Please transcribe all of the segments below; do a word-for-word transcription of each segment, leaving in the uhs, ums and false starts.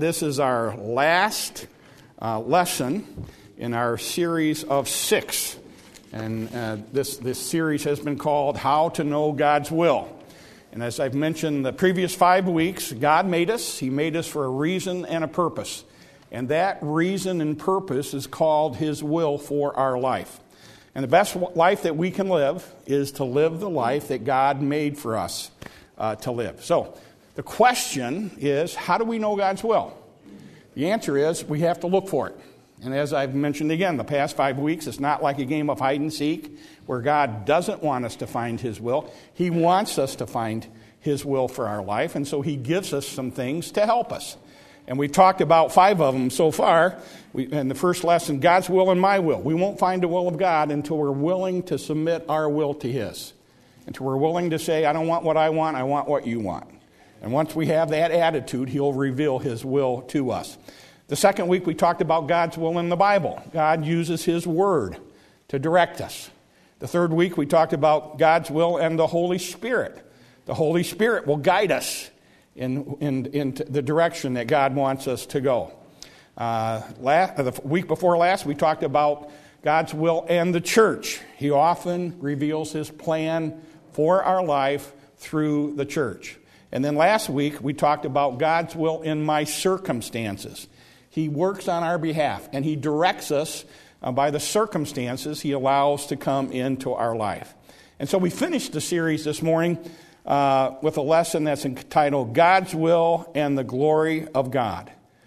This is our last uh, lesson in our series of six. And uh, this, this series has been called How to Know God's Will. And as I've mentioned the previous five weeks, God made us. He made us for a reason and a purpose. And that reason and purpose is called His will for our life. And the best life that we can live is to live the life that God made for us uh, to live. So the question is, how do we know God's will? The answer is we have to look for it. And as I've mentioned again, the past five weeks, it's not like a game of hide and seek where God doesn't want us to find His will. He wants us to find His will for our life, and so He gives us some things to help us. And we've talked about five of them so far. We, in the first lesson, God's will and my will. We won't find the will of God until we're willing to submit our will to His. Until we're willing to say, I don't want what I want, I want what you want. And once we have that attitude, He'll reveal His will to us. The second week, we talked about God's will in the Bible. God uses His Word to direct us. The third week, we talked about God's will and the Holy Spirit. The Holy Spirit will guide us in, in, in the direction that God wants us to go. Uh, last, the week before last, we talked about God's will and the church. He often reveals His plan for our life through the church. And then last week, we talked about God's will in my circumstances. He works on our behalf, and He directs us uh, by the circumstances He allows to come into our life. And so we finished the series this morning uh, with a lesson that's entitled God's Will and the Glory of God.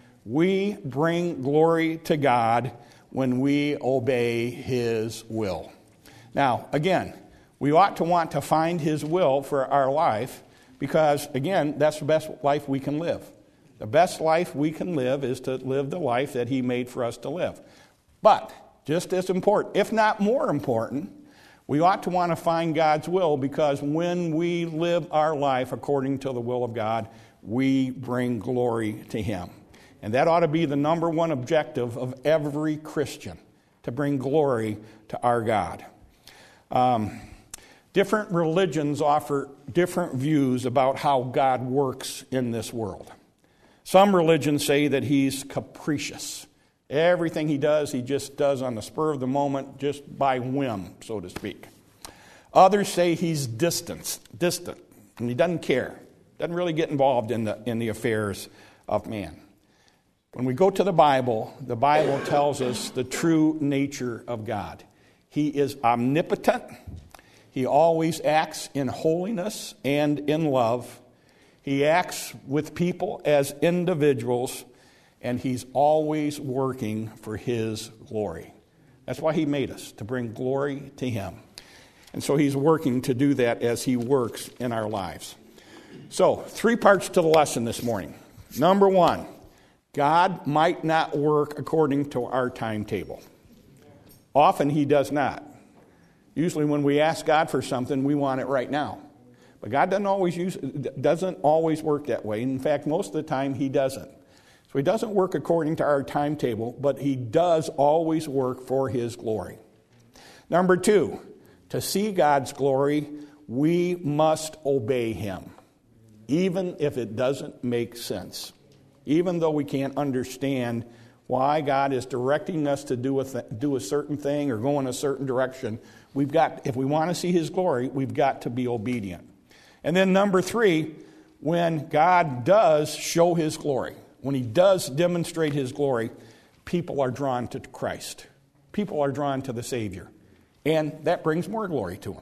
We bring glory to God when we obey His will. Now, again, we ought to want to find His will for our life because, again, that's the best life we can live. The best life we can live is to live the life that He made for us to live. But, just as important, if not more important, we ought to want to find God's will because when we live our life according to the will of God, we bring glory to Him. And that ought to be the number one objective of every Christian, to bring glory to our God. Um, different religions offer different views about how God works in this world. Some religions say that He's capricious. Everything He does, He just does on the spur of the moment, just by whim, so to speak. Others say He's distant, distant, and He doesn't care. Doesn't really get involved in the, in the affairs of man. When we go to the Bible, the Bible tells us the true nature of God. He is omnipotent. He always acts in holiness and in love. He acts with people as individuals, and He's always working for His glory. That's why He made us, to bring glory to Him. And so He's working to do that as He works in our lives. So, three parts to the lesson this morning. Number one, God might not work according to our timetable. Often He does not. Usually when we ask God for something, we want it right now. But God doesn't always use, doesn't always work that way. In fact, most of the time, He doesn't. So He doesn't work according to our timetable, but He does always work for His glory. Number two, to see God's glory, we must obey Him, even if it doesn't make sense. Even though we can't understand why God is directing us to do a, th- do a certain thing or go in a certain direction, we've got, if we want to see His glory, we've got to be obedient. And then number three, when God does show His glory, when He does demonstrate His glory, people are drawn to Christ. People are drawn to the Savior. And that brings more glory to Him.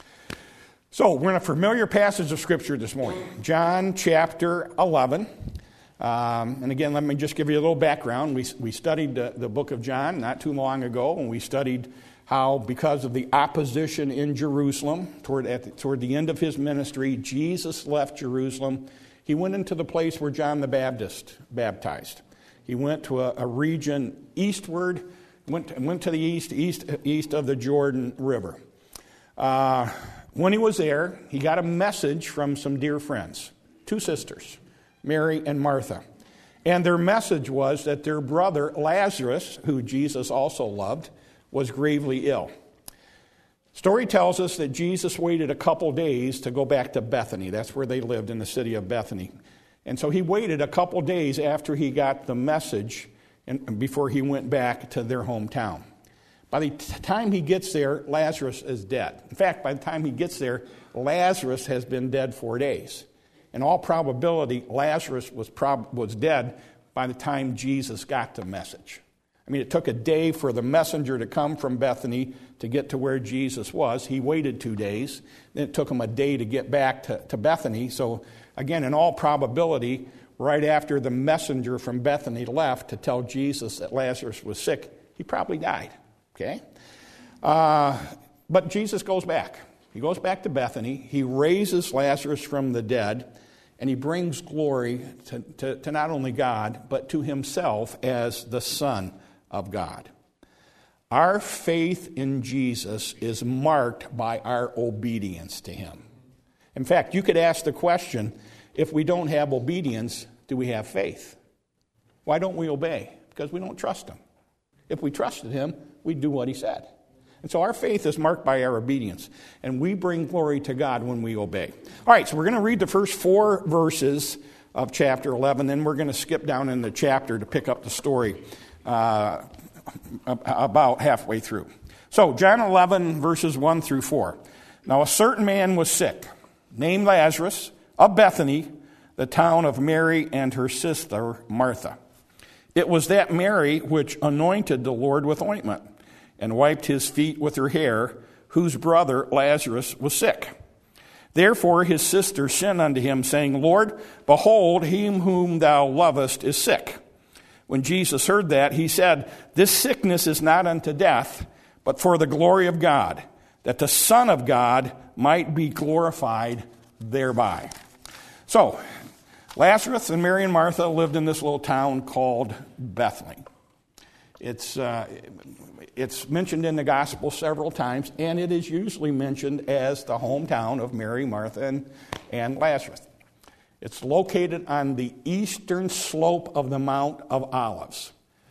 So we're in a familiar passage of Scripture this morning, John chapter eleven. Um, and again, let me just give you a little background. We, we studied the, the book of John not too long ago, and we studied how because of the opposition in Jerusalem, toward, at the, toward the end of His ministry, Jesus left Jerusalem. He went into the place where John the Baptist baptized. He went to a, a region eastward, went, went to the east, east, east of the Jordan River. Uh, when he was there, he got a message from some dear friends, two sisters, Mary and Martha. And their message was that their brother Lazarus, who Jesus also loved, was gravely ill. Story tells us that Jesus waited a couple days to go back to Bethany. That's where they lived, in the city of Bethany. And so he waited a couple days after he got the message and before he went back to their hometown. By the time he gets there, Lazarus is dead. In fact, by the time he gets there, Lazarus has been dead four days. In all probability, Lazarus was prob- was dead by the time Jesus got the message. I mean, it took a day for the messenger to come from Bethany to get to where Jesus was. He waited two days. Then it took him a day to get back to, to Bethany. So, again, in all probability, right after the messenger from Bethany left to tell Jesus that Lazarus was sick, he probably died. Okay? Uh, but Jesus goes back. He goes back to Bethany. He raises Lazarus from the dead, and he brings glory to, to, to not only God, but to himself as the Son of God. Our faith in Jesus is marked by our obedience to him. In fact, you could ask the question, if we don't have obedience, do we have faith? Why don't we obey? Because we don't trust him. If we trusted him, we'd do what he said. And so our faith is marked by our obedience, and we bring glory to God when we obey. All right, so we're going to read the first four verses of chapter eleven, then we're going to skip down in the chapter to pick up the story uh, about halfway through. So, John eleven, verses one through four. Now a certain man was sick, named Lazarus, of Bethany, the town of Mary and her sister Martha. It was that Mary which anointed the Lord with ointment, and wiped his feet with her hair, whose brother Lazarus was sick. Therefore his sister sent unto him, saying, Lord, behold, him whom thou lovest is sick. When Jesus heard that, he said, This sickness is not unto death, but for the glory of God, that the Son of God might be glorified thereby. So, Lazarus and Mary and Martha lived in this little town called Bethany. It's uh, it's mentioned in the gospel several times, and it is usually mentioned as the hometown of Mary, Martha, and, and Lazarus. It's located on the eastern slope of the Mount of Olives.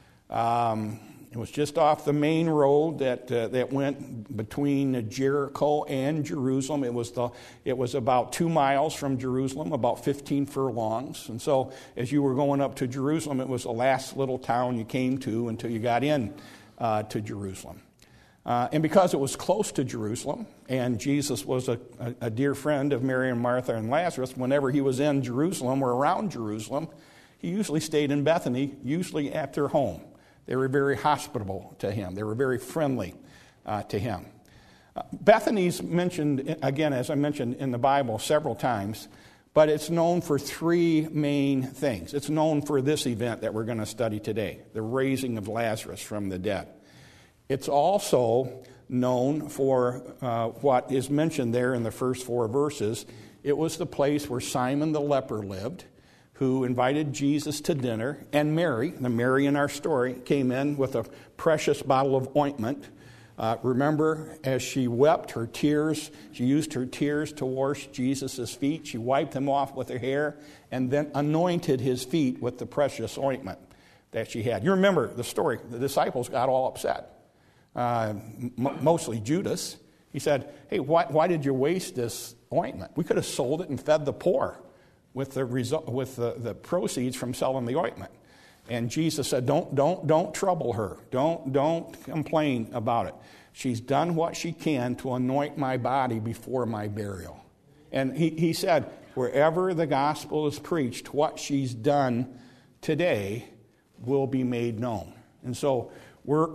Um, it was just off the main road that uh, that went between Jericho and Jerusalem. It was the it was about two miles from Jerusalem, about fifteen furlongs. And so, as you were going up to Jerusalem, it was the last little town you came to until you got in uh, to Jerusalem. Uh, and because it was close to Jerusalem, and Jesus was a, a, a dear friend of Mary and Martha and Lazarus, whenever he was in Jerusalem or around Jerusalem, he usually stayed in Bethany, usually at their home. They were very hospitable to him. They were very friendly uh, to him. Uh, Bethany's mentioned, again, as I mentioned in the Bible several times, but it's known for three main things. It's known for this event that we're going to study today, the raising of Lazarus from the dead. It's also known for uh, what is mentioned there in the first four verses. It was the place where Simon the leper lived, who invited Jesus to dinner, and Mary, the Mary in our story, came in with a precious bottle of ointment. Uh, remember, as she wept, her tears, she used her tears to wash Jesus' feet. She wiped them off with her hair and then anointed his feet with the precious ointment that she had. You remember the story. The disciples got all upset, uh, m- mostly Judas. He said, hey, why, why did you waste this ointment? We could have sold it and fed the poor with the result, with the, the proceeds from selling the ointment. And Jesus said, don't, don't, don't trouble her. Don't, don't complain about it. She's done what she can to anoint my body before my burial. And he, he said, wherever the gospel is preached, what she's done today will be made known. And so we're,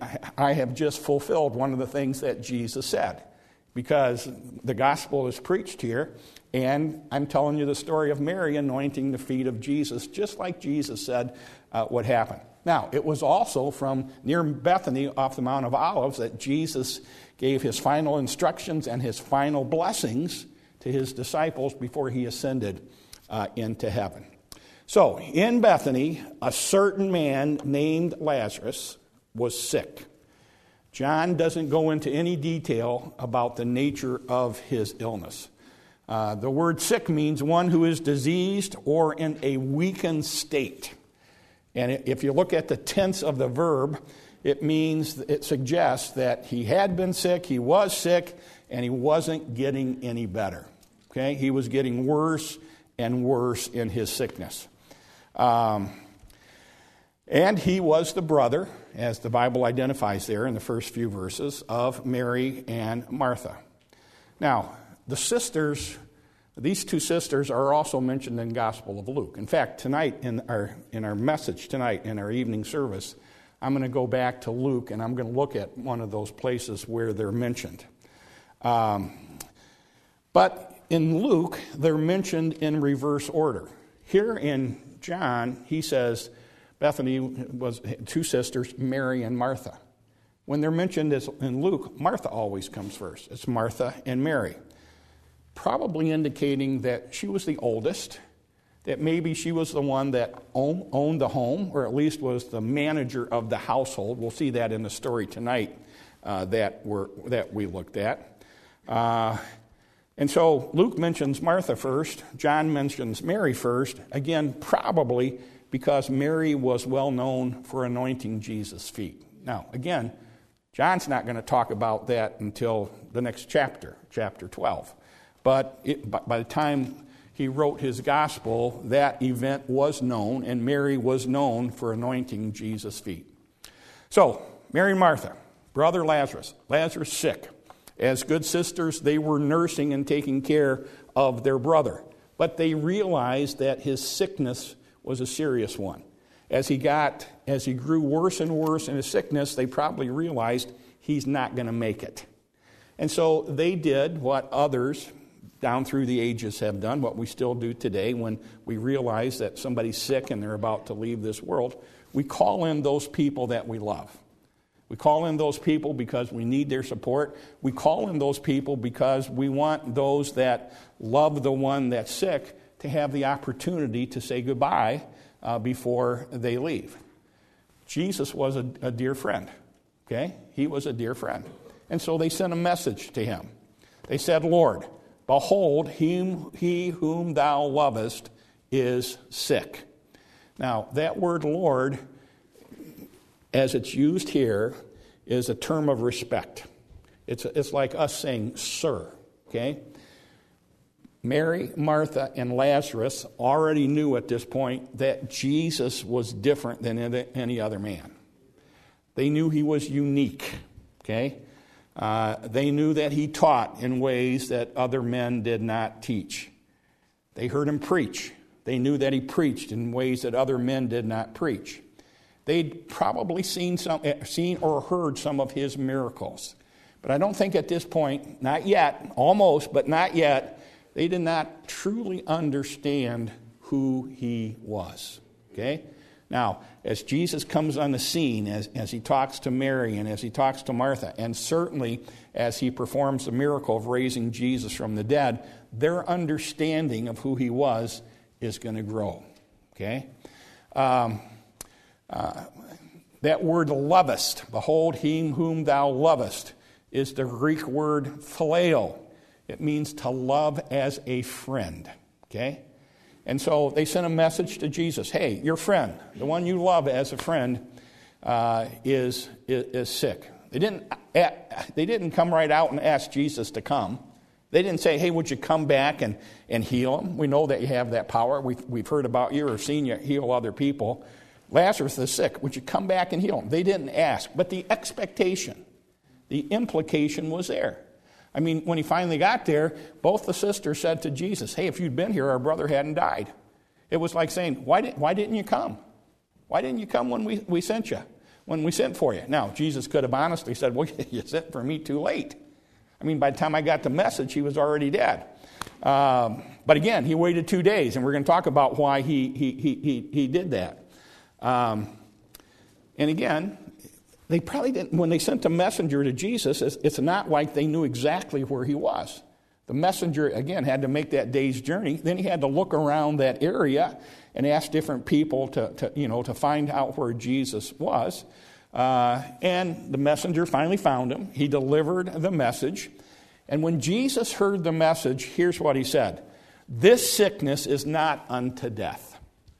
I have just fulfilled one of the things that Jesus said, because the gospel is preached here, and I'm telling you the story of Mary anointing the feet of Jesus, just like Jesus said uh, would happen. Now, it was also from near Bethany off the Mount of Olives that Jesus gave his final instructions and his final blessings to his disciples before he ascended uh, into heaven. So, in Bethany, a certain man named Lazarus was sick. John doesn't go into any detail about the nature of his illness. Uh, the word sick means one who is diseased or in a weakened state. And if you look at the tense of the verb, it means, it suggests that he had been sick, he was sick, and he wasn't getting any better. Okay? He was getting worse and worse in his sickness. Um, and he was the brother, as the Bible identifies there in the first few verses, of Mary and Martha. Now, the sisters, these two sisters are also mentioned in the Gospel of Luke. In fact, tonight in our in our message tonight in our evening service, I'm going to go back to Luke and I'm going to look at one of those places where they're mentioned. Um, but in Luke, they're mentioned in reverse order. Here in John, he says Bethany was two sisters, Mary and Martha. When they're mentioned as in Luke, Martha always comes first. It's Martha and Mary, probably indicating that she was the oldest, that maybe she was the one that owned the home, or at least was the manager of the household. We'll see that in the story tonight uh, that we're, that we looked at. Uh, and so Luke mentions Martha first. John mentions Mary first. Again, probably because Mary was well known for anointing Jesus' feet. Now, again, John's not going to talk about that until the next chapter, chapter twelve. But it, by the time he wrote his gospel, that event was known, and Mary was known for anointing Jesus' feet. So, Mary and Martha, brother Lazarus, Lazarus sick. As good sisters, they were nursing and taking care of their brother. But they realized that his sickness was a serious one. As he got, as he grew worse and worse in his sickness, they probably realized he's not going to make it. And so they did what others down through the ages have done, what we still do today when we realize that somebody's sick and they're about to leave this world. We call in those people that we love. We call in those people because we need their support. We call in those people because we want those that love the one that's sick to have the opportunity to say goodbye uh, before they leave. Jesus was a, a dear friend, okay? He was a dear friend. And so they sent a message to him. They said, Lord, behold, him, he whom thou lovest is sick. Now, that word Lord, as it's used here, is a term of respect. It's, it's like us saying, sir, okay? Mary, Martha, and Lazarus already knew at this point that Jesus was different than any other man. They knew he was unique, okay? Uh, they knew that he taught in ways that other men did not teach. They heard him preach. They knew that he preached in ways that other men did not preach. They'd probably seen some, seen or heard some of his miracles. But I don't think at this point, not yet, almost, but not yet, they did not truly understand who he was. Okay? Now, as Jesus comes on the scene, as, as he talks to Mary and as he talks to Martha, and certainly as he performs the miracle of raising Jesus from the dead, their understanding of who he was is going to grow. Okay? Um, uh, that word lovest, behold him whom thou lovest, is the Greek word phileo. It means to love as a friend. Okay? And so they sent a message to Jesus. Hey, your friend, the one you love as a friend, uh, is, is is sick. They didn't they didn't come right out and ask Jesus to come. They didn't say, hey, would you come back and, and heal him? We know that you have that power. We've, we've heard about you or seen you heal other people. Lazarus is sick. Would you come back and heal him? They didn't ask. But the expectation, the implication was there. I mean, when he finally got there, both the sisters said to Jesus, hey, if you'd been here, our brother hadn't died. It was like saying, why, did, why didn't you come? Why didn't you come when we, we sent you, when we sent for you? Now, Jesus could have honestly said, well, you sent for me too late. I mean, by the time I got the message, he was already dead. Um, but again, he waited two days, and we're going to talk about why he, he, he, he, he did that. Um, and again, they probably didn't, when they sent a messenger to Jesus, it's, it's not like they knew exactly where he was. The messenger, again, had to make that day's journey. Then he had to look around that area and ask different people to, to you know, to find out where Jesus was. Uh, and the messenger finally found him. He delivered the message. And when Jesus heard the message, here's what he said. This sickness is not unto death.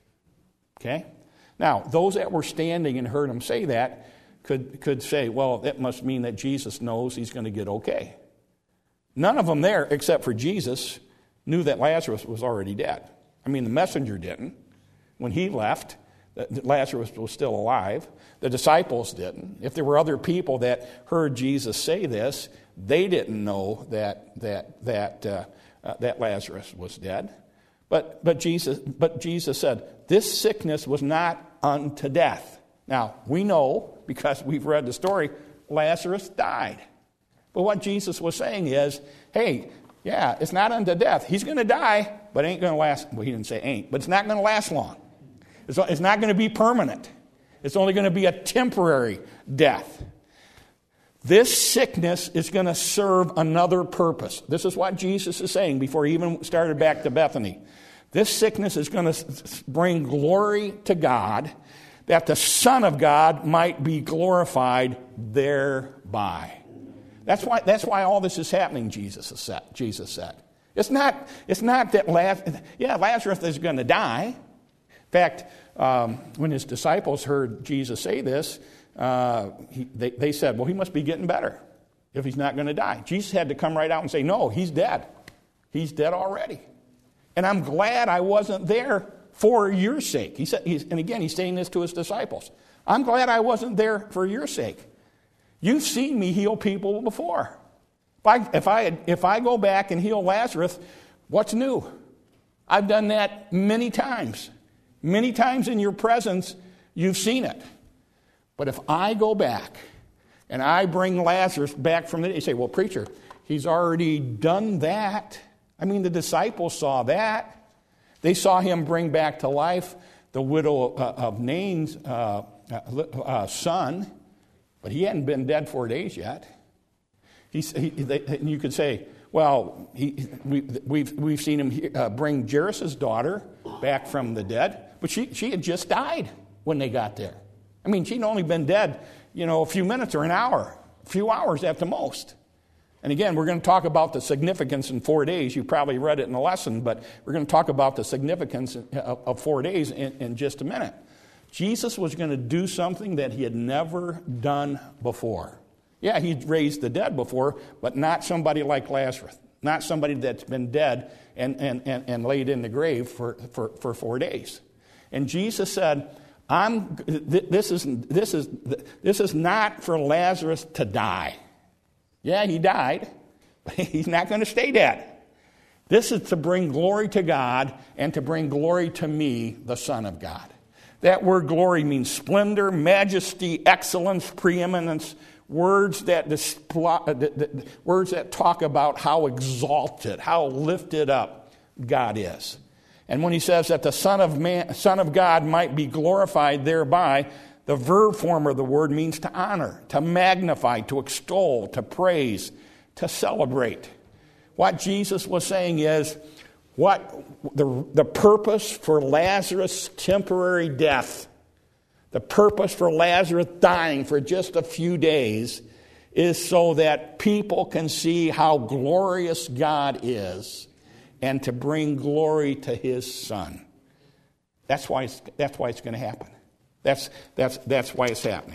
Okay? Now, those that were standing and heard him say that could, could say, well, that must mean that Jesus knows he's going to get okay. None of them there, except for Jesus, knew that Lazarus was already dead. I mean, the messenger didn't. When he left, Lazarus was still alive. The disciples didn't. If there were other people that heard Jesus say this, they didn't know that that that uh, uh, that Lazarus was dead. But but Jesus but Jesus said, this sickness was not unto death. Now, we know, because we've read the story, Lazarus died. But what Jesus was saying is, hey, yeah, it's not unto death. He's going to die, but it ain't going to last. Well, he didn't say ain't, but it's not going to last long. It's, it's not going to be permanent. It's only going to be a temporary death. This sickness is going to serve another purpose. This is what Jesus is saying before he even started back to Bethany. This sickness is going to bring glory to God, that the Son of God might be glorified thereby. That's why, that's why all this is happening, Jesus said. Jesus said. It's not, it's not that, Lazarus, yeah, Lazarus is going to die. In fact, um, when his disciples heard Jesus say this, uh, he, they, they said, well, he must be getting better if he's not going to die. Jesus had to come right out and say, no, he's dead. He's dead already. And I'm glad I wasn't there for your sake. He said, he's, and again, he's saying this to his disciples. I'm glad I wasn't there for your sake. You've seen me heal people before. If I, if I, had, if I go back and heal Lazarus, what's new? I've done that many times. Many times in your presence, you've seen it. But if I go back and I bring Lazarus back from the dead, you say, well, preacher, he's already done that. I mean, the disciples saw that. They saw him bring back to life the widow of Nain's uh, uh, son, but he hadn't been dead four days yet. He, he, they, you could say, well, he, we, we've, we've seen him uh, bring Jairus' daughter back from the dead, but she, she had just died when they got there. I mean, she'd only been dead, you know, a few minutes or an hour, a few hours at the most. And again, we're going to talk about the significance in four days. You probably read it in the lesson, but we're going to talk about the significance of, of four days in, in just a minute. Jesus was going to do something that he had never done before. Yeah, he'd raised the dead before, but not somebody like Lazarus. Not somebody that's been dead and, and, and, and laid in the grave for, for, for four days. And Jesus said, I'm, this, is, this, is, this is not for Lazarus to die. Yeah, he died, but he's not going to stay dead. This is to bring glory to God and to bring glory to me, the Son of God. That word glory means splendor, majesty, excellence, preeminence, words that, display, words that talk about how exalted, how lifted up God is. And when he says that the Son of Man, Son of God might be glorified thereby, the verb form of the word means to honor, to magnify, to extol, to praise, to celebrate. What Jesus was saying is, what the, the purpose for Lazarus' temporary death, the purpose for Lazarus dying for just a few days, is so that people can see how glorious God is and to bring glory to his Son. That's why it's, that's why it's going to happen. That's, that's, that's why it's happening.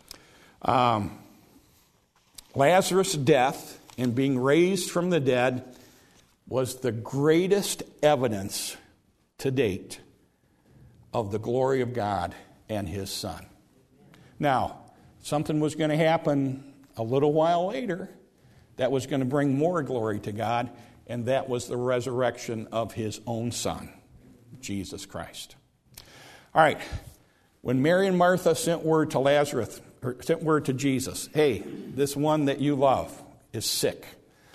Um, Lazarus' death and being raised from the dead was the greatest evidence to date of the glory of God and his Son. Now, something was going to happen a little while later that was going to bring more glory to God, and that was the resurrection of his own Son, Jesus Christ. All right. When Mary and Martha sent word to Lazarus, or sent word to Jesus, hey, this one that you love is sick,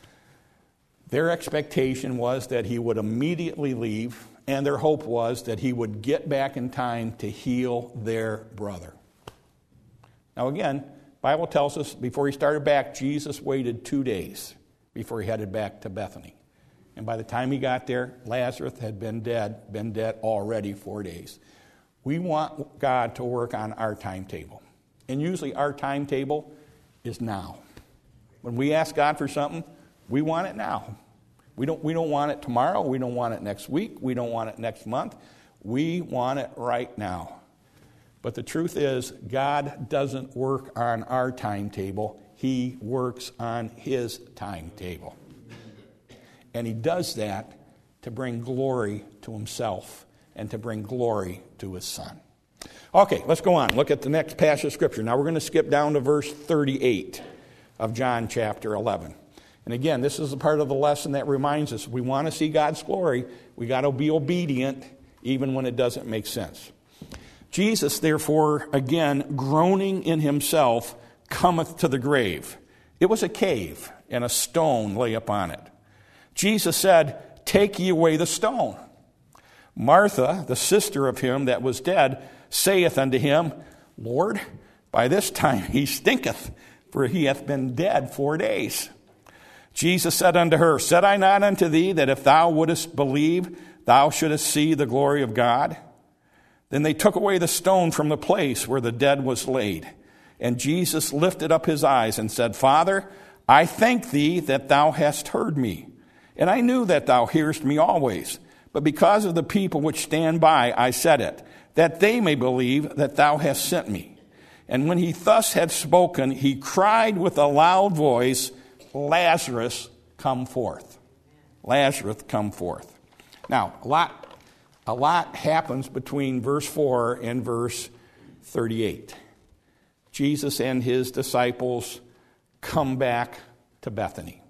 their expectation was that he would immediately leave, and their hope was that he would get back in time to heal their brother. Now again, the Bible tells us before he started back, Jesus waited two days before he headed back to Bethany. And by the time he got there, Lazarus had been dead, been dead already four days. We want God to work on our timetable. And usually our timetable is now. When we ask God for something, we want it now. We don't, we don't want it tomorrow. We don't want it next week. We don't want it next month. We want it right now. But the truth is, God doesn't work on our timetable. He works on his timetable. And he does that to bring glory to himself and to bring glory to his Son. Okay, let's go on. Look at the next passage of Scripture. Now we're going to skip down to verse thirty-eight of John chapter eleven. And again, this is the part of the lesson that reminds us, we want to see God's glory, we got to be obedient even when it doesn't make sense. Jesus, therefore, again, groaning in himself, cometh to the grave. It was a cave, and a stone lay upon it. Jesus said, Take ye away the stone. Martha, the sister of him that was dead, saith unto him, Lord, by this time he stinketh, for he hath been dead four days. Jesus said unto her, Said I not unto thee that if thou wouldest believe, thou shouldest see the glory of God? Then they took away the stone from the place where the dead was laid. And Jesus lifted up his eyes and said, Father, I thank thee that thou hast heard me. And I knew that thou hearest me always. But because of the people which stand by, I said it, that they may believe that thou hast sent me. And when he thus had spoken, he cried with a loud voice, Lazarus, come forth. Lazarus, come forth. Now, a lot, a lot happens between verse four and verse thirty-eight. Jesus and his disciples come back to Bethany.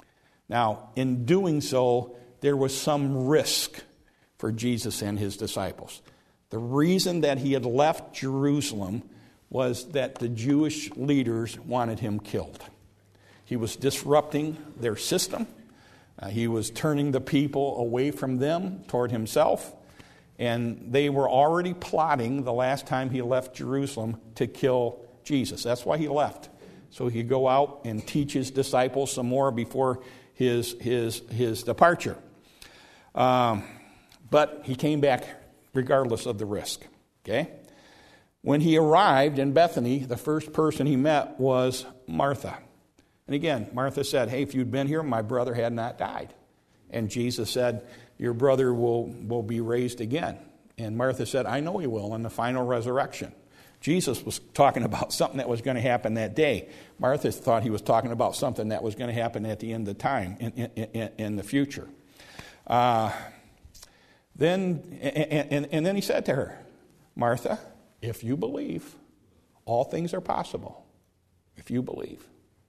Now, in doing so, there was some risk for Jesus and his disciples. The reason that he had left Jerusalem was that the Jewish leaders wanted him killed. He was disrupting their system. Uh, he was turning the people away from them toward himself. And they were already plotting the last time he left Jerusalem to kill Jesus. That's why he left. So he could go out and teach his disciples some more before his, his, his departure. Um, but he came back regardless of the risk. Okay? When he arrived in Bethany, the first person he met was Martha. And again, Martha said, Hey, if you'd been here, my brother had not died. And Jesus said, Your brother will, will be raised again. And Martha said, I know he will in the final resurrection. Jesus was talking about something that was going to happen that day. Martha thought he was talking about something that was going to happen at the end of time, in, in, in, in the future. Uh, then, and, and, and then he said to her, Martha, if you believe, all things are possible. If you believe.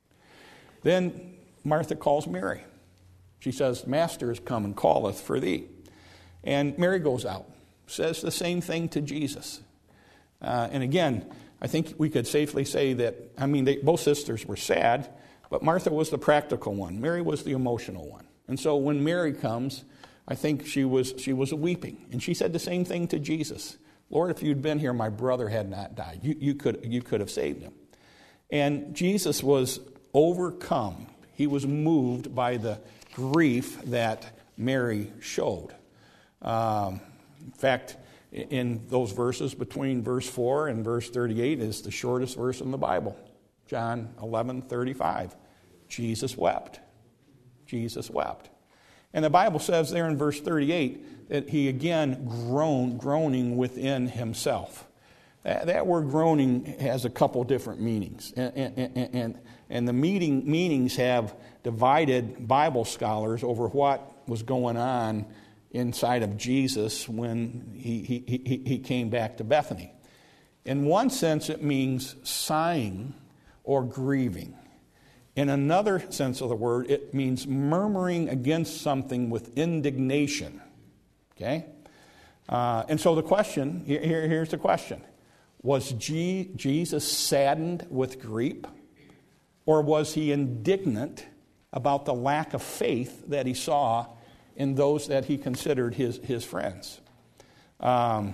Then Martha calls Mary. She says, Master is come and calleth for thee. And Mary goes out, says the same thing to Jesus. Uh, and again, I think we could safely say that, I mean, they, both sisters were sad, but Martha was the practical one. Mary was the emotional one. And so when Mary comes, I think she was she was weeping. And she said the same thing to Jesus. Lord, if you'd been here, my brother had not died. You, you could you could have saved him. And Jesus was overcome. He was moved by the grief that Mary showed. Um, in fact, in those verses between verse four and verse thirty-eight is the shortest verse in the Bible. John eleven thirty-five. Jesus wept. Jesus wept. And the Bible says there in verse thirty-eight that he again groaned, groaning within himself. That, that word groaning has a couple different meanings. And, and, and, and the meaning, meanings have divided Bible scholars over what was going on inside of Jesus when he, he, he, he came back to Bethany. In one sense, it means sighing or grieving. In another sense of the word, it means murmuring against something with indignation. Okay? Uh, and so the question, here, here's the question. Was G, Jesus saddened with grief? Or was he indignant about the lack of faith that he saw in those that he considered his, his friends? Um,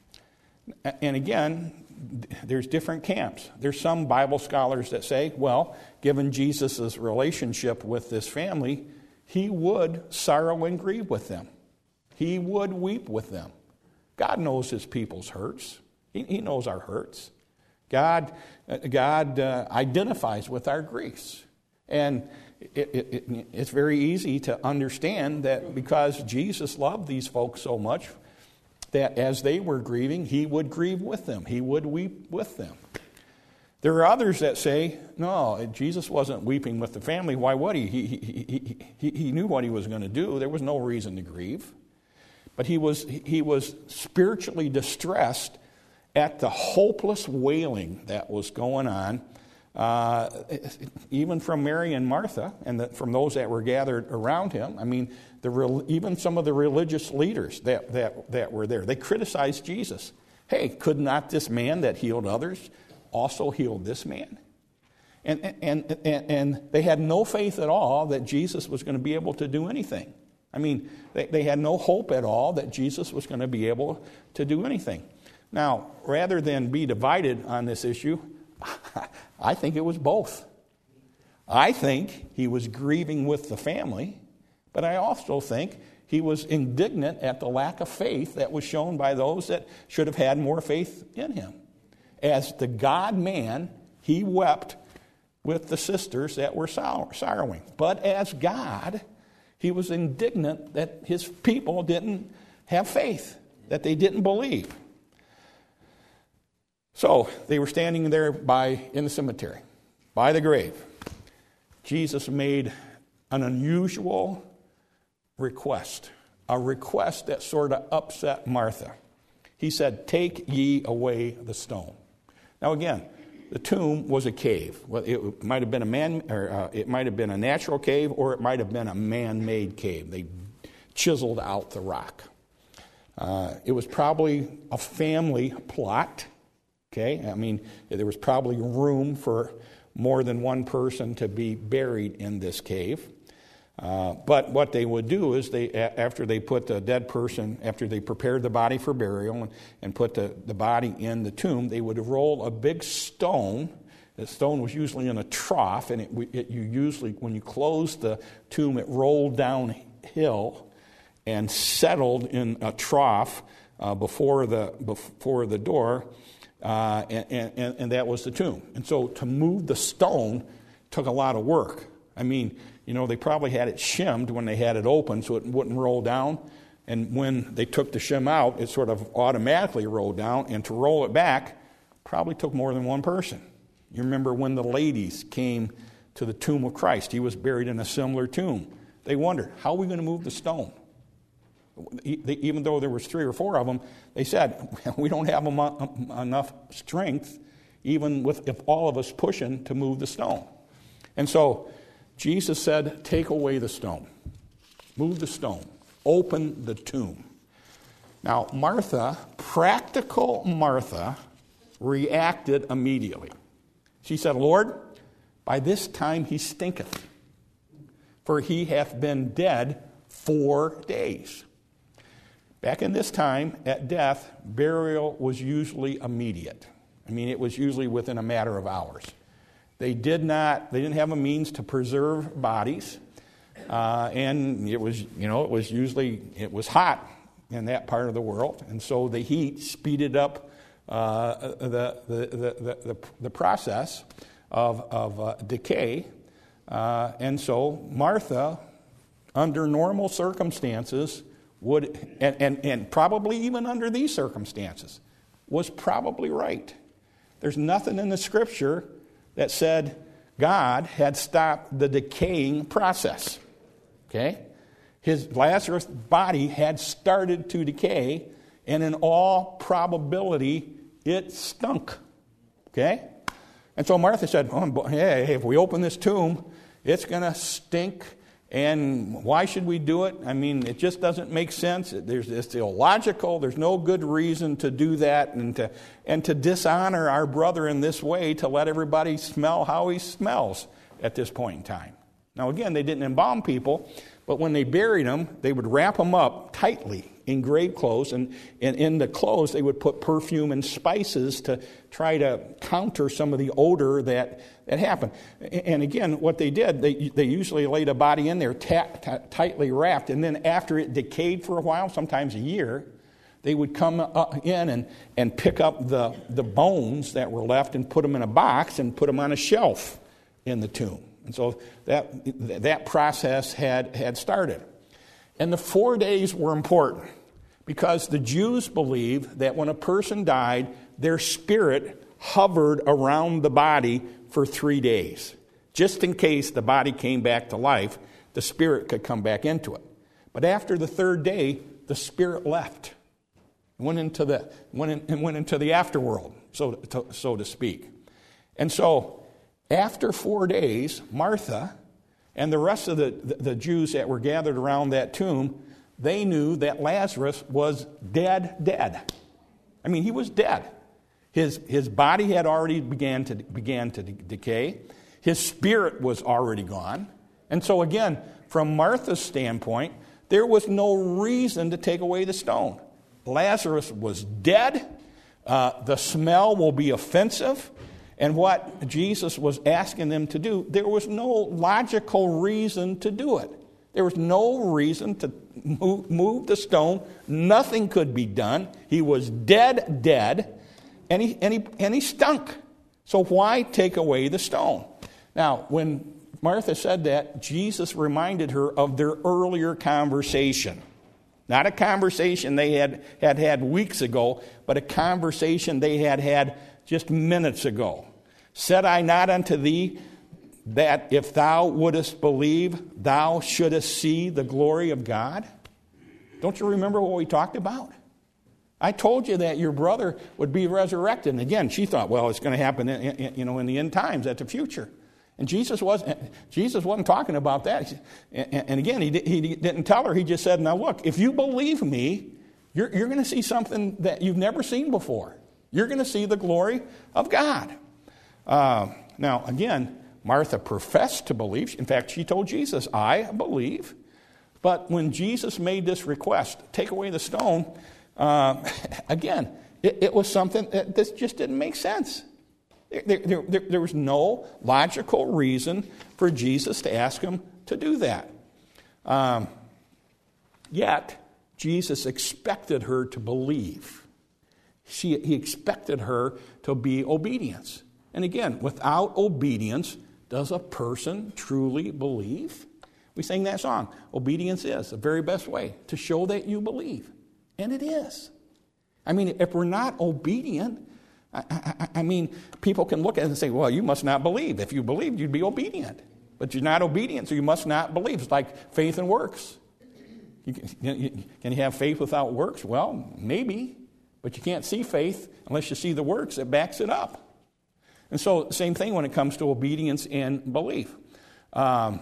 and again, there's different camps. There's some Bible scholars that say, well, given Jesus' relationship with this family, he would sorrow and grieve with them. He would weep with them. God knows his people's hurts. He, he knows our hurts. God, God uh, identifies with our griefs. And it, it, it, it's very easy to understand that because Jesus loved these folks so much, that as they were grieving, he would grieve with them. He would weep with them. There are others that say, no, Jesus wasn't weeping with the family. Why would he? He, he, he, he, he knew what he was going to do. There was no reason to grieve. But he was, he was spiritually distressed at the hopeless wailing that was going on, uh, even from Mary and Martha, and the, from those that were gathered around him. I mean, the, even some of the religious leaders that, that, that were there, they criticized Jesus. Hey, could not this man that healed others also heal this man? And, and, and, and they had no faith at all that Jesus was going to be able to do anything. I mean, they, they had no hope at all that Jesus was going to be able to do anything. Now, rather than be divided on this issue, I think it was both. I think he was grieving with the family, but I also think he was indignant at the lack of faith that was shown by those that should have had more faith in him. As the God-man, he wept with the sisters that were sorrowing. But as God, he was indignant that his people didn't have faith, that they didn't believe. So they were standing there by in the cemetery, by the grave. Jesus made an unusual request, a request that sort of upset Martha. He said, "Take ye away the stone." Now again, the tomb was a cave. Well, it might have been a man, or uh, it might have been a natural cave, or it might have been a man-made cave. They chiseled out the rock. Uh, it was probably a family plot. Okay, I mean, there was probably room for more than one person to be buried in this cave. Uh, but what they would do is, they after they put the dead person, after they prepared the body for burial and, and put the, the body in the tomb, they would roll a big stone. The stone was usually in a trough, and it, it you usually, when you closed the tomb, it rolled downhill and settled in a trough uh, before the before the door. Uh, and, and, and that was the tomb. And so to move the stone took a lot of work. I mean, you know, they probably had it shimmed when they had it open so it wouldn't roll down. And when they took the shim out, it sort of automatically rolled down. And to roll it back probably took more than one person. You remember when the ladies came to the tomb of Christ. He was buried in a similar tomb. They wondered, how are we going to move the stone? Even though there was three or four of them, they said, we don't have enough strength, even with if all of us pushing, to move the stone. And so Jesus said, take away the stone. Move the stone. Open the tomb. Now, Martha, practical Martha, reacted immediately. She said, Lord, by this time he stinketh, for he hath been dead four days. Back in this time, at death, burial was usually immediate. I mean, it was usually within a matter of hours. They did not, they didn't have a means to preserve bodies. Uh, and it was, you know, it was usually, it was hot in that part of the world. And so the heat speeded up uh, the, the, the, the, the process of, of uh, decay. Uh, and so Martha, under normal circumstances, would, and, and, and probably even under these circumstances, was probably right. There's nothing in the Scripture that said God had stopped the decaying process. Okay? His Lazarus' body had started to decay, and in all probability, it stunk. Okay? And so Martha said, oh, hey, if we open this tomb, it's going to stink. And why should we do it? I mean, it just doesn't make sense. There's, it's illogical. There's no good reason to do that and to and to dishonor our brother in this way, to let everybody smell how he smells at this point in time. Now, again, they didn't embalm people, but when they buried them, they would wrap them up tightly in grave clothes, and, and in the clothes they would put perfume and spices to try to counter some of the odor that, that happened. And again, what they did, they they usually laid a body in there t- t- tightly wrapped, and then after it decayed for a while, sometimes a year, they would come in and, and pick up the, the bones that were left and put them in a box and put them on a shelf in the tomb. And so that that process had, had started. And the four days were important because the Jews believed that when a person died, their spirit hovered around the body for three days. Just in case the body came back to life, the spirit could come back into it. But after the third day, the spirit left, went into the went in, went into the afterworld, so to, so to speak. And so, after four days, Martha and the rest of the, the, the Jews that were gathered around that tomb, they knew that Lazarus was dead, dead. I mean, he was dead. His his body had already began to began to decay. His spirit was already gone. And so again, from Martha's standpoint, there was no reason to take away the stone. Lazarus was dead. Uh, the smell will be offensive. And what Jesus was asking them to do, there was no logical reason to do it. There was no reason to move, move the stone. Nothing could be done. He was dead, dead, and he, and he, and he stunk. So why take away the stone? Now, when Martha said that, Jesus reminded her of their earlier conversation. Not a conversation they had, had had weeks ago, but a conversation they had had just minutes ago. Said I not unto thee that if thou wouldest believe, thou shouldest see the glory of God? Don't you remember what we talked about? I told you that your brother would be resurrected. And again, she thought, well, it's going to happen in, in, you know, in the end times, at the future. And Jesus wasn't, Jesus wasn't talking about that. And, and again, he, he didn't tell her. He just said, now look, if you believe me, you're, you're going to see something that you've never seen before. You're going to see the glory of God. Uh, now, again, Martha professed to believe. In fact, she told Jesus, I believe. But when Jesus made this request, take away the stone, uh, again, it, it was something that this just didn't make sense. There, there, there, there was no logical reason for Jesus to ask him to do that. Um, yet, Jesus expected her to believe. She, he expected her to be obedient. And again, without obedience, does a person truly believe? We sang that song. Obedience is the very best way to show that you believe. And it is. I mean, if we're not obedient, I, I, I mean, people can look at it and say, well, you must not believe. If you believed, you'd be obedient. But you're not obedient, so you must not believe. It's like faith and works. You can, you, can you have faith without works? Well, maybe. But you can't see faith unless you see the works that backs it up. And so, same thing when it comes to obedience and belief. Um,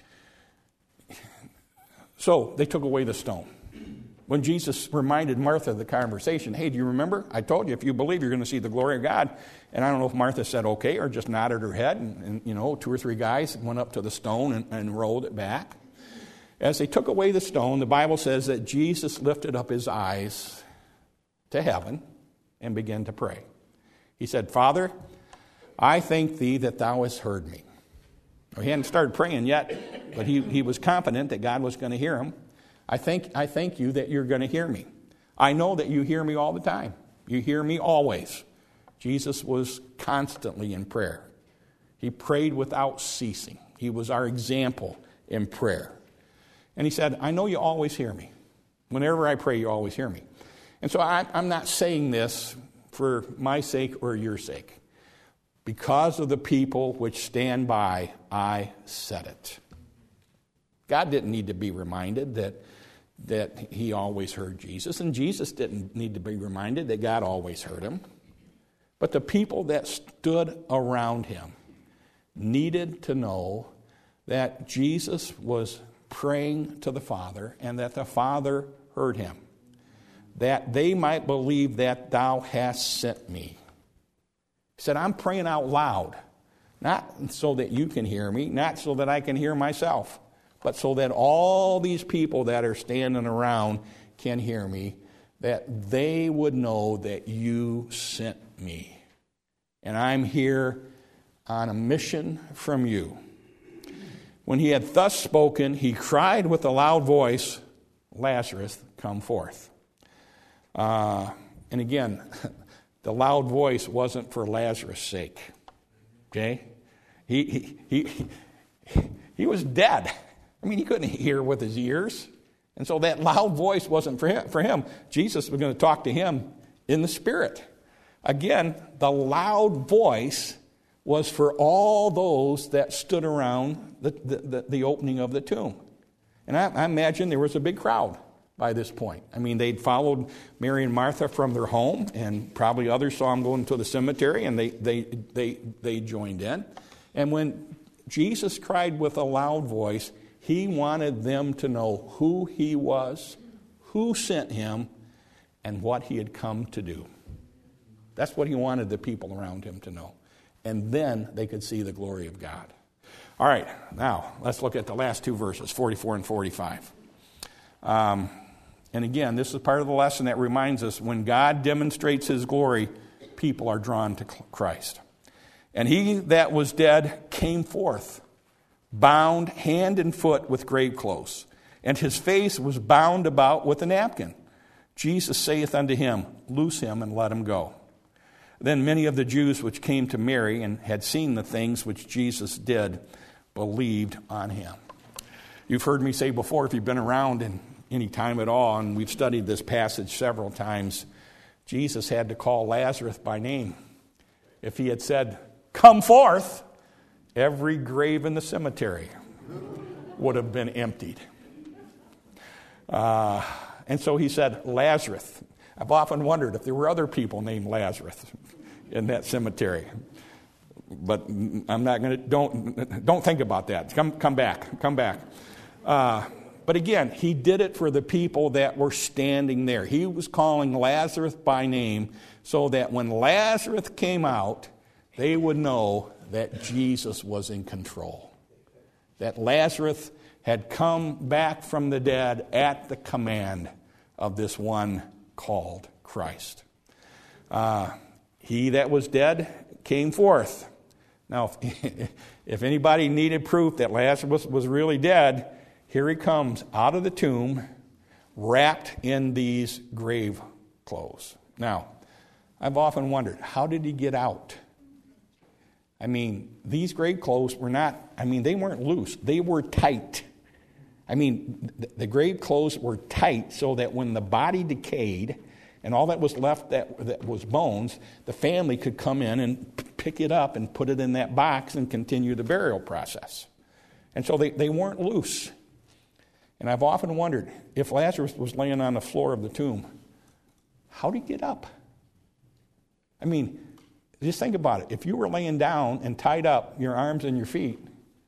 so, they took away the stone. When Jesus reminded Martha of the conversation, hey, do you remember? I told you, if you believe, you're going to see the glory of God. And I don't know if Martha said okay or just nodded her head. And, and you know, two or three guys went up to the stone and, and rolled it back. As they took away the stone, the Bible says that Jesus lifted up his eyes to heaven and began to pray. He said, Father, I thank thee that thou hast heard me. Now, he hadn't started praying yet, but he, he was confident that God was going to hear him. I thank, I thank you that you're going to hear me. I know that you hear me all the time. You hear me always. Jesus was constantly in prayer. He prayed without ceasing. He was our example in prayer. And he said, I know you always hear me. Whenever I pray, you always hear me. And so I, I'm not saying this for my sake or your sake. Because of the people which stand by, I said it. God didn't need to be reminded that, that he always heard Jesus, and Jesus didn't need to be reminded that God always heard him. But the people that stood around him needed to know that Jesus was praying to the Father and that the Father heard him, that they might believe that thou hast sent me. He said, I'm praying out loud, not so that you can hear me, not so that I can hear myself, but so that all these people that are standing around can hear me, that they would know that you sent me. And I'm here on a mission from you. When he had thus spoken, he cried with a loud voice, Lazarus, come forth. Uh, and again, the loud voice wasn't for Lazarus' sake. Okay? He, he, he, he was dead. I mean, he couldn't hear with his ears. And so that loud voice wasn't for him. For him. Jesus was going to talk to him in the Spirit. Again, the loud voice was for all those that stood around the, the, the, the opening of the tomb. And I, I imagine there was a big crowd by this point. I mean, they'd followed Mary and Martha from their home, and probably others saw them going to the cemetery, and they, they, they, they joined in. And when Jesus cried with a loud voice, he wanted them to know who he was, who sent him, and what he had come to do. That's what he wanted the people around him to know. And then they could see the glory of God. All right, now let's look at the last two verses, forty-four and forty-five. Um, and again, this is part of the lesson that reminds us when God demonstrates his glory, people are drawn to Christ. And he that was dead came forth, bound hand and foot with grave clothes, and his face was bound about with a napkin. Jesus saith unto him, Loose him and let him go. Then many of the Jews which came to Mary and had seen the things which Jesus did believed on him. You've heard me say before, if you've been around in any time at all, and we've studied this passage several times, Jesus had to call Lazarus by name. If he had said, Come forth, every grave in the cemetery would have been emptied. Uh, and so he said, Lazarus. I've often wondered if there were other people named Lazarus in that cemetery. But I'm not going to, don't don't think about that. Come come back, come back. Uh, but again, he did it for the people that were standing there. He was calling Lazarus by name so that when Lazarus came out, they would know that Jesus was in control. That Lazarus had come back from the dead at the command of this one called Christ. Uh, he that was dead came forth. Now, if, if anybody needed proof that Lazarus was really dead, here he comes out of the tomb, wrapped in these grave clothes. Now, I've often wondered, how did he get out? I mean, these grave clothes were not, I mean, they weren't loose. They were tight. I mean, the, the grave clothes were tight so that when the body decayed and all that was left that, that was bones, the family could come in and p- pick it up and put it in that box and continue the burial process. And so they, they weren't loose. And I've often wondered, if Lazarus was laying on the floor of the tomb, how did he get up? I mean, just think about it. If you were laying down and tied up your arms and your feet,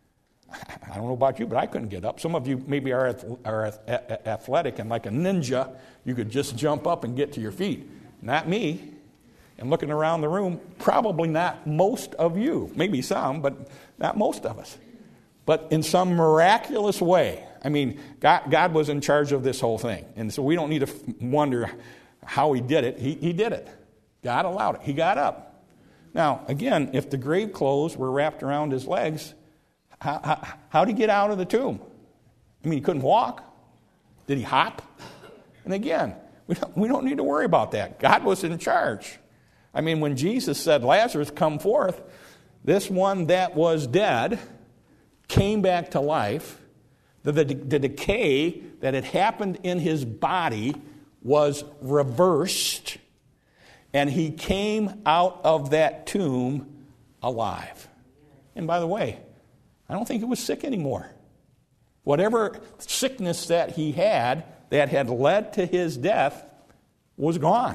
I don't know about you, but I couldn't get up. Some of you maybe are, are athletic and like a ninja, you could just jump up and get to your feet. Not me. And looking around the room, probably not most of you. Maybe some, but not most of us. But in some miraculous way, I mean, God, God was in charge of this whole thing. And so we don't need to wonder how he did it. He, he did it. God allowed it. He got up. Now, again, if the grave clothes were wrapped around his legs, how, how, how did he get out of the tomb? I mean, he couldn't walk. Did he hop? And again, we don't, we don't need to worry about that. God was in charge. I mean, when Jesus said, Lazarus, come forth, this one that was dead came back to life. The, the, the decay that had happened in his body was reversed, and he came out of that tomb alive. And by the way, I don't think he was sick anymore. Whatever sickness that he had that had led to his death was gone.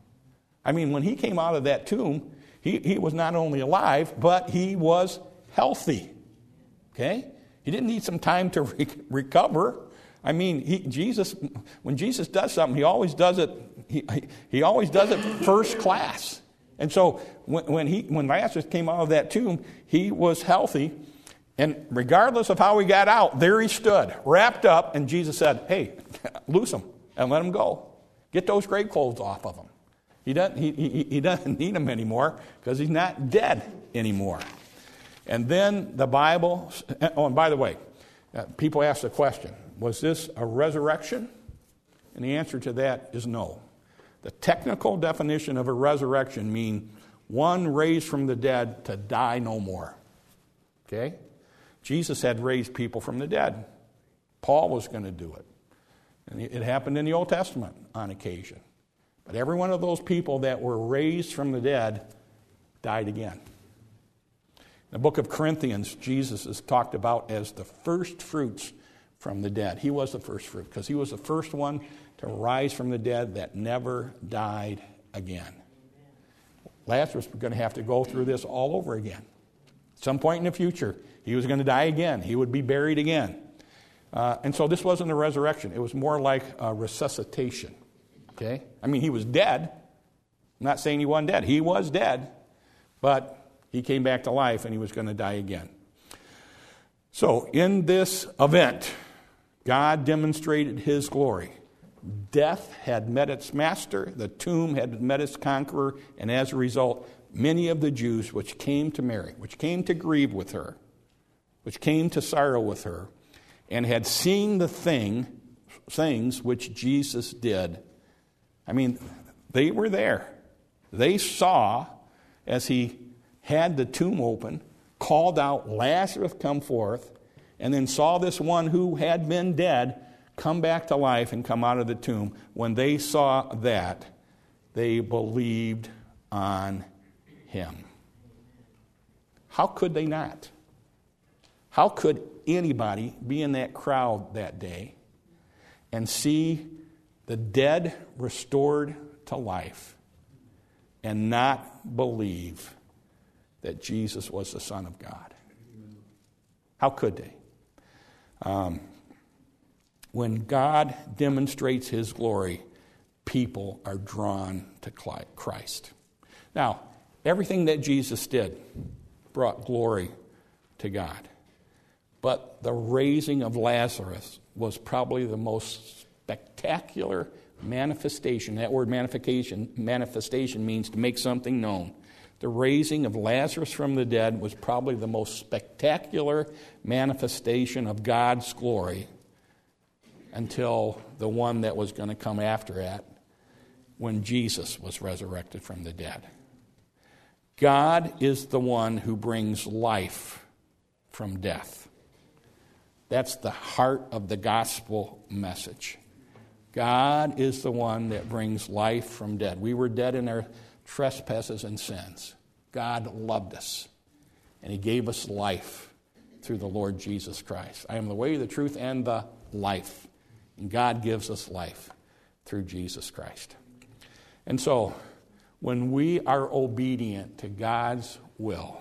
I mean, when he came out of that tomb, he, he was not only alive, but he was healthy. Okay? He didn't need some time to re- recover. I mean, he, Jesus, when Jesus does something, he always does it. He, he always does it first class. And so when, when he when Lazarus came out of that tomb, he was healthy. And regardless of how he got out, there he stood, wrapped up, and Jesus said, hey, loose him and let him go. Get those grave clothes off of him. He doesn't, he, he, he doesn't need them anymore because he's not dead anymore. And then the Bible, oh, and by the way, uh, people ask the question, was this a resurrection? And the answer to that is no. The technical definition of a resurrection means one raised from the dead to die no more. Okay? Jesus had raised people from the dead. Paul was going to do it. And it happened in the Old Testament on occasion. But every one of those people that were raised from the dead died again. In the book of Corinthians, Jesus is talked about as the first fruits from the dead. He was the first fruit because he was the first one to rise from the dead that never died again. Lazarus was going to have to go through this all over again. At some point in the future, he was going to die again. He would be buried again. Uh, and so this wasn't a resurrection. It was more like a resuscitation. Okay? I mean, he was dead. I'm not saying he wasn't dead. He was dead. But he came back to life and he was going to die again. So in this event, God demonstrated his glory. Death had met its master. The tomb had met its conqueror. And as a result, many of the Jews which came to Mary, which came to grieve with her, which came to sorrow with her, and had seen the thing, things which Jesus did. I mean, they were there. They saw, as he had the tomb open, called out, Lazarus, come forth, and then saw this one who had been dead come back to life and come out of the tomb. When they saw that, they believed on him. How could they not? How could anybody be in that crowd that day and see the dead restored to life and not believe that Jesus was the Son of God? How could they? Um, when God demonstrates his glory, people are drawn to Christ. Now, everything that Jesus did brought glory to God. But the raising of Lazarus was probably the most spectacular manifestation. That word manifestation, manifestation means to make something known. The raising of Lazarus from the dead was probably the most spectacular manifestation of God's glory until the one that was going to come after that, when Jesus was resurrected from the dead. God is the one who brings life from death. That's the heart of the gospel message. God is the one that brings life from dead. We were dead in our trespasses and sins. God loved us, and he gave us life through the Lord Jesus Christ. I am the way, the truth, and the life. And God gives us life through Jesus Christ. And so, when we are obedient to God's will,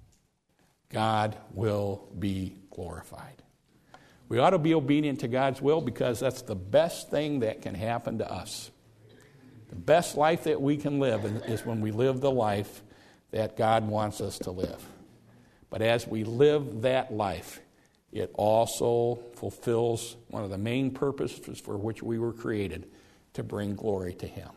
God will be glorified. We ought to be obedient to God's will because that's the best thing that can happen to us. The best life that we can live is when we live the life that God wants us to live. But as we live that life, it also fulfills one of the main purposes for which we were created, to bring glory to him.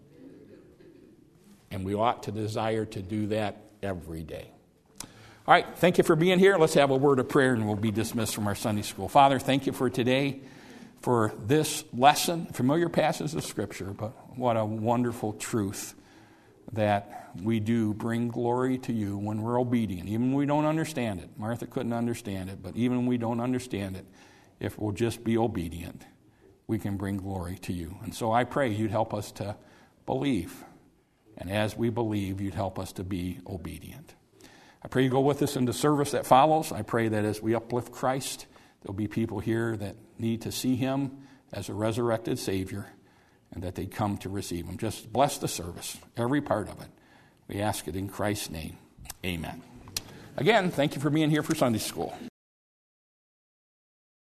And we ought to desire to do that every day. All right, thank you for being here. Let's have a word of prayer and we'll be dismissed from our Sunday school. Father, thank you for today, for this lesson, familiar passages of Scripture, but what a wonderful truth that we do bring glory to you when we're obedient, even when we don't understand it. Martha couldn't understand it, but even when we don't understand it, if we'll just be obedient, we can bring glory to you. And so I pray you'd help us to believe. And as we believe, you'd help us to be obedient. I pray you go with us in the service that follows. I pray that as we uplift Christ, there'll be people here that need to see him as a resurrected Savior and that they come to receive him. Just bless the service, every part of it. We ask it in Christ's name. Amen. Again, thank you for being here for Sunday school.